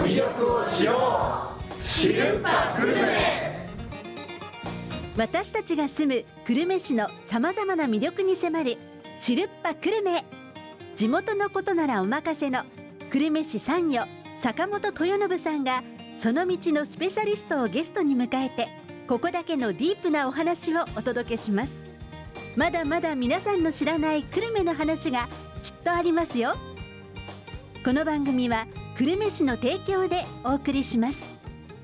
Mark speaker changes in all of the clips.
Speaker 1: 魅力を知ろう、知るば久留米。
Speaker 2: 私たちが住む久留米市のさまざまな魅力に迫る知るっぱ久留米。地元のことならお任せの久留米市参与坂本豊信さんがその道のスペシャリストをゲストに迎えて、ここだけのディープなお話をお届けします。まだまだ皆さんの知らない久留米の話がきっとありますよ。この番組は久留米市の提供でお送りします。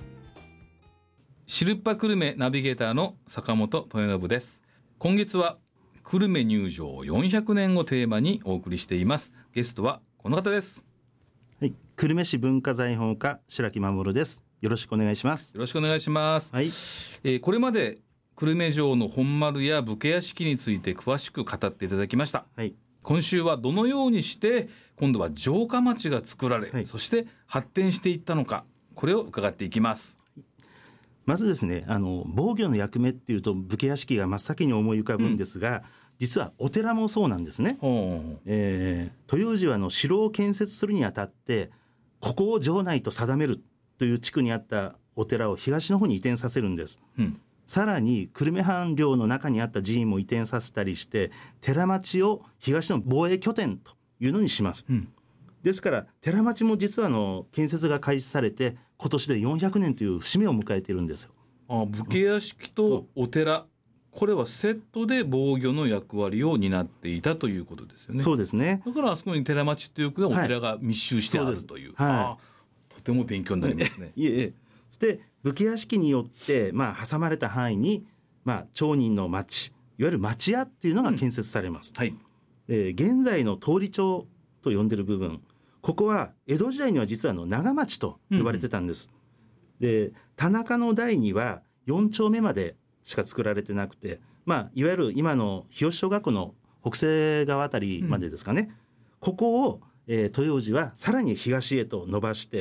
Speaker 3: 知るっぱ久留米ナビゲーターの坂本豊信です。今月は久留米入場400年をテーマにお送りしています。ゲストはこの方です。
Speaker 4: はい、久留米市文化財保課白木守です。よろしくお願いします。
Speaker 3: よろしくお願いします。
Speaker 4: はい。
Speaker 3: これまで久留米城の本丸や武家屋敷について詳しく語っていただきました。
Speaker 4: はい。
Speaker 3: 今週はどのようにして今度は城下町が作られ、
Speaker 4: はい、
Speaker 3: そして発展していったのか、これを伺っていきます。
Speaker 4: まずですね、防御の役目っていうと武家屋敷が真っ先に思い浮かぶんですが、実はお寺もそうなんですね。豊氏は城を建設するにあたってここを城内と定めるという地区にあったお寺を東の方に移転させるんです。さらに久留米藩領の中にあった寺院も移転させたりして寺町を東の防衛拠点というのにします。ですから寺町も実は建設が開始されて今年で400年という節目を迎えているんですよ。
Speaker 3: 武家屋敷とお寺、これはセットで防御の役割を担っていたということですよね。
Speaker 4: そうですね。
Speaker 3: だからあそこに寺町というかお寺が密集してあるという、とても勉強になりますね。
Speaker 4: そして武家屋敷によって、挟まれた範囲に、町人の町、いわゆる町屋っていうのが建設されます。現在の通り町と呼んでる部分、ここは江戸時代には実は長町と呼ばれてたんです。で、田中の代には4丁目までしか作られてなくて、いわゆる今の日吉小学校の北西側あたりまでですかね。ここを、豊氏はさらに東へと伸ばして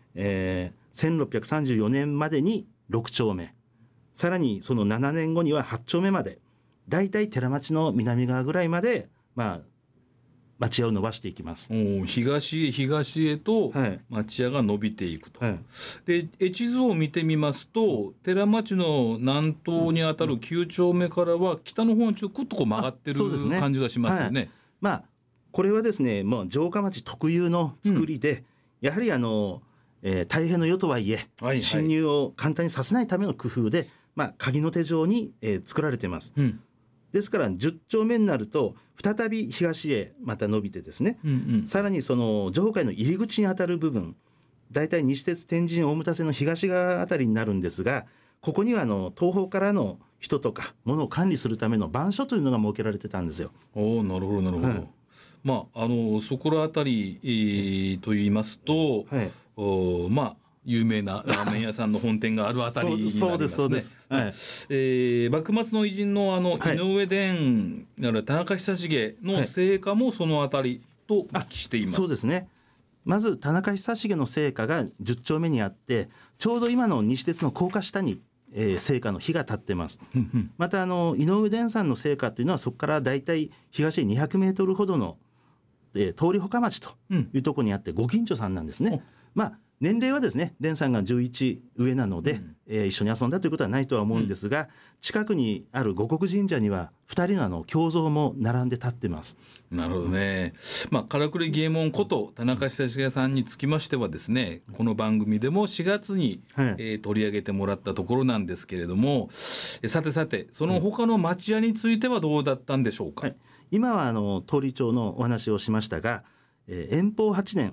Speaker 4: 、1634年までに6丁目、さらにその7年後には8丁目まで、だいたい寺町の南側ぐらいまで、町屋を伸ばしていきます。
Speaker 3: 東へと町屋が伸びていくと。で地図を見てみますと、寺町の南東にあたる9丁目からは北の方にちょっとクッと曲がってる感じがしますよね。
Speaker 4: これはですね、もう城下町特有の作りで、やはり大変の世とはいえ、侵入を簡単にさせないための工夫で、鍵の手状に、作られています。ですから10丁目になると再び東へまた伸びてですね、さらにその城下の入り口にあたる部分、だいたい西鉄天神大牟田線の東側あたりになるんですが、ここには東方からの人とか物を管理するための番所というのが設けられてたんですよ。
Speaker 3: なるほどなるほど。そこらあたり、と言いますと、有名なラーメン屋さんの本店があるあたりになりますね。
Speaker 4: そうです。
Speaker 3: 幕末の偉人の井上伝なる田中久重の生家もそのあたりとお聞きしています。
Speaker 4: そうですね。まず田中久重の生家が10丁目にあって、ちょうど今の西鉄の高架下に生家の碑が立ってます。また井上伝さんの生家というのはそこからだいたい東へ200メートルほどの通り他町というところにあってご近所さんなんですね。年齢はですね、伝さんが11上なので、一緒に遊んだということはないとは思うんですが、近くにある護国神社には2人の胸像も並んで立ってます。
Speaker 3: なるほどね。からくり儀右衛門こと田中久重さんにつきましてはですね、この番組でも4月に、取り上げてもらったところなんですけれども、さてその他の町屋についてはどうだったんでしょうか。
Speaker 4: 今は通り町のお話をしましたが、延保8年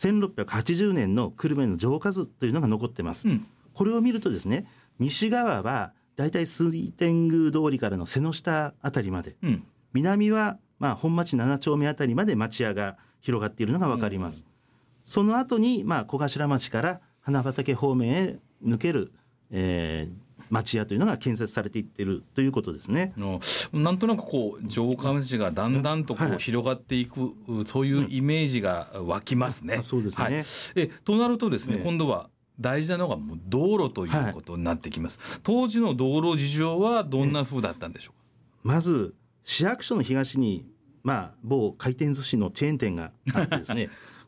Speaker 4: 1680年の久留米の城下図というのが残ってます。これを見るとですね、西側はだいたい水天宮通りからの瀬の下あたりまで、南は本町7丁目あたりまで町屋が広がっているのが分かります。その後に小頭町から花畑方面へ抜ける、町屋というのが建設されていっているということですね。
Speaker 3: なんとなく城下町がだんだんと広がっていく、そういうイメージが湧きますね。
Speaker 4: そうですね。
Speaker 3: となるとですね、今度は大事なのがもう道路ということになってきます。当時の道路事情はどんな風だったんでしょうか。
Speaker 4: まず市役所の東に某回転寿司のチェーン店があってですね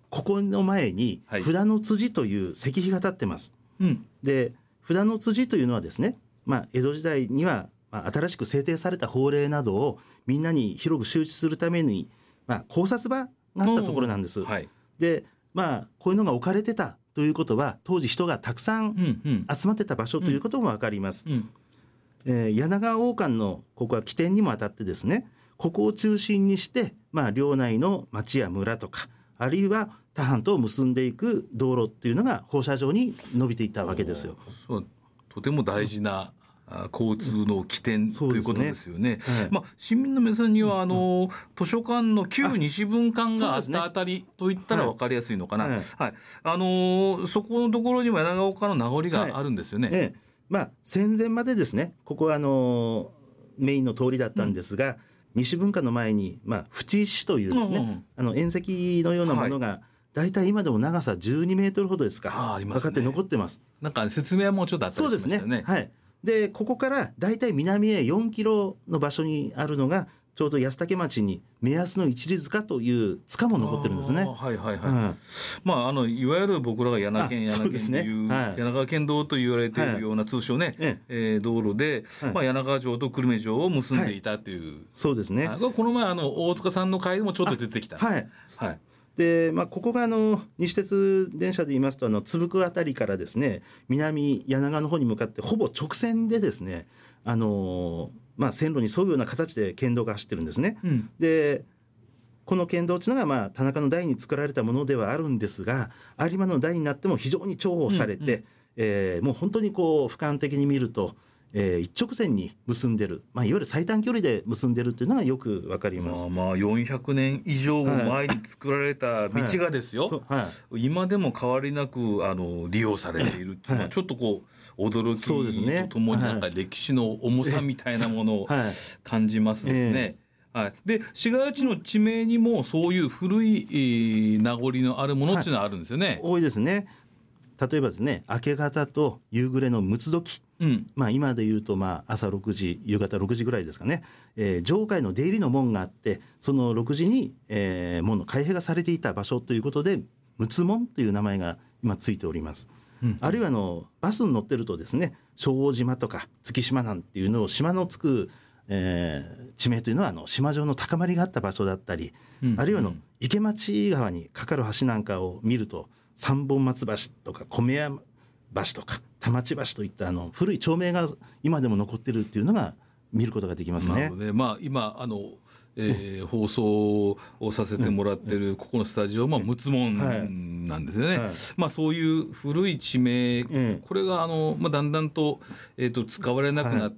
Speaker 4: ここの前に札の辻という石碑が立ってます、で札の辻というのはですね、江戸時代には新しく制定された法令などをみんなに広く周知するために、考察場があったところなんです、でこういうのが置かれてたということは当時人がたくさん集まってた場所ということも分かります、柳川王冠のここは起点にもあたってですね、ここを中心にして、領内の町や村とかあるいは他藩と結んでいく道路っていうのが放射状に伸びていったわけですよ。
Speaker 3: そうとても大事な交通の起点ということですよね。市民の皆さんには図書館の旧西文館があったあたりといったら分かりやすいのかな、そこのところにも柳川岡の名残があるんですよね。
Speaker 4: 戦前までですね、ここはメインの通りだったんですが、西文化の前に淵石というですね、縁石のようなものがだいたい今でも長さ12メートルほどですか、かかって残ってます。
Speaker 3: なんか説明はもうちょっとあったりしましたね。
Speaker 4: そうですね、でここからだいたい南へ4キロの場所にあるのがちょうど安武町に目安の一里塚という塚も残ってるんですね。い
Speaker 3: わゆる僕らが柳県という柳川県道と言われているような通称ね、道路で、柳川城と久留米城を結んでいたという、
Speaker 4: そうですね。
Speaker 3: この前大塚さんの回でもちょっと出てきた。
Speaker 4: でここが西鉄電車で言いますと津福あたりからですね、南柳川の方に向かってほぼ直線でですね、線路に沿うような形で県道が走ってるんですね、でこの県道というのが田中の代に作られたものではあるんですが、有馬の代になっても非常に重宝されて、もう本当に俯瞰的に見ると一直線に結んでる、いわゆる最短距離で結んでるというのがよくわかります。
Speaker 3: 400年以上前に作られた道がですよ、今でも変わりなく利用されているっていうのはちょっと驚きとともになんか歴史の重さみたいなものを感じますですね。で市街地の地名にもそういう古い名残のあるものっていうのはあるんですよね。
Speaker 4: 多いですね。例えばですね、明け方と夕暮れの六つ時、今でいうと朝6時夕方6時ぐらいですかね、城下への出入りの門があって、その6時に、門の開閉がされていた場所ということで六つ門という名前が今ついております、あるいはバスに乗ってるとですね、正王島とか月島なんていうのを島のつく、地名というのは島状の高まりがあった場所だったり、あるいは池町川に架かる橋なんかを見ると三本松橋とか米屋橋とか田町橋といった古い町名が今でも残っているっていうのが見ることができますね。
Speaker 3: なるほどね。今放送をさせてもらってるここのスタジオも六つ門なんですよね、そういう古い地名、これがだんだんと、使われなくなって、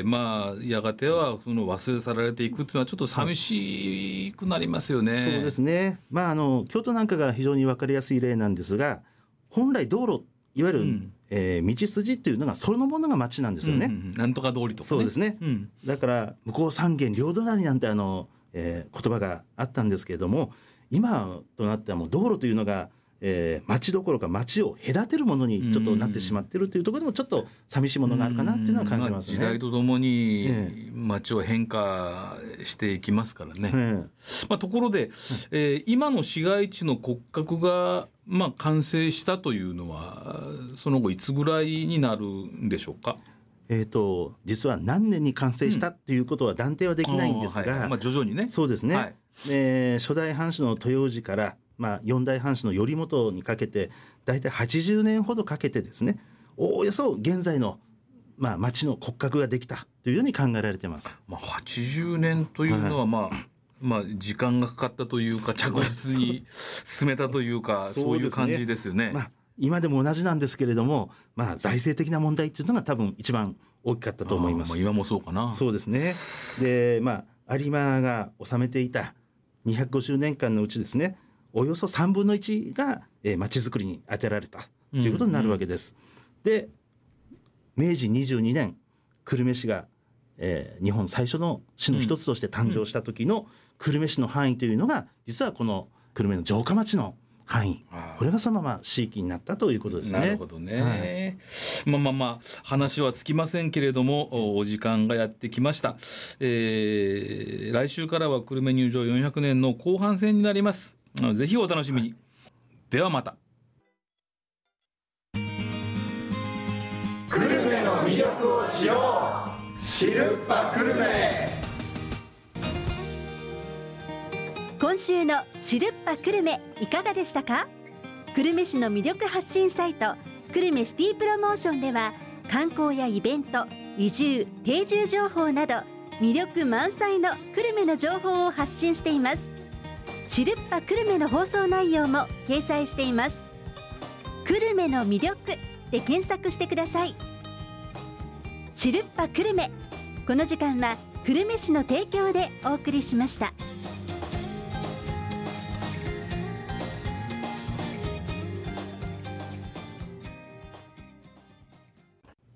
Speaker 3: やがてはその忘れ去られていくっていうのはちょっと寂しくなりますよね。
Speaker 4: そうですね。京都なんかが非常に分かりやすい例なんですが、本来道路いわゆる、道筋っていうのがそのものが町なんですよね、
Speaker 3: なんとか通りとかね。
Speaker 4: そうですね、だから向こう三軒両隣なんて言葉があったんですけれども、今となってはもう道路というのが、町どころか町を隔てるものにちょっとなってしまっているというところでもちょっと寂しいものがあるかなっていうのは感じますね。
Speaker 3: 時代とともに町を変化していきますからね、ところで、今の市街地の骨格が完成したというのはその後いつぐらいになるんでしょうか。
Speaker 4: 実は何年に完成したっていうことは断定はできないんですが、
Speaker 3: 徐々にね。
Speaker 4: そうですね、初代藩主の豊氏から4代藩主の頼元にかけてだいたい80年ほどかけてですね、おおよそ現在の町の骨格ができたというように考えられています。
Speaker 3: 80年というのは時間がかかったというか着実に進めたというかそういう感じですよね。
Speaker 4: 今でも同じなんですけれども、財政的な問題というのが多分一番大きかったと思います。
Speaker 3: 今もそうかな。
Speaker 4: そうですね。で有馬が治めていた250年間のうちですね、およそ3分の1が町づくりに充てられたということになるわけです、で明治22年久留米市が、日本最初の市の一つとして誕生した時の久留米市の範囲というのが実はこの久留米の城下町の範囲、これがそのまま市域になったということですね。
Speaker 3: なるほどね、話はつきませんけれどもお時間がやってきました、来週からは久留米入城400年の後半戦になります。ぜひお楽しみに。 ではまた。
Speaker 1: 久留米の魅力を知ろう、知るっぱ久留米。
Speaker 2: 今週の知るっぱ久留米いかがでしたか？久留米市の魅力発信サイト久留米シティプロモーションでは、観光やイベント、移住、定住情報など魅力満載の久留米の情報を発信しています。知るっぱ久留米の放送内容も掲載しています。久留米の魅力で検索してください。知るっぱ久留米、この時間は久留米市の提供でお送りしました。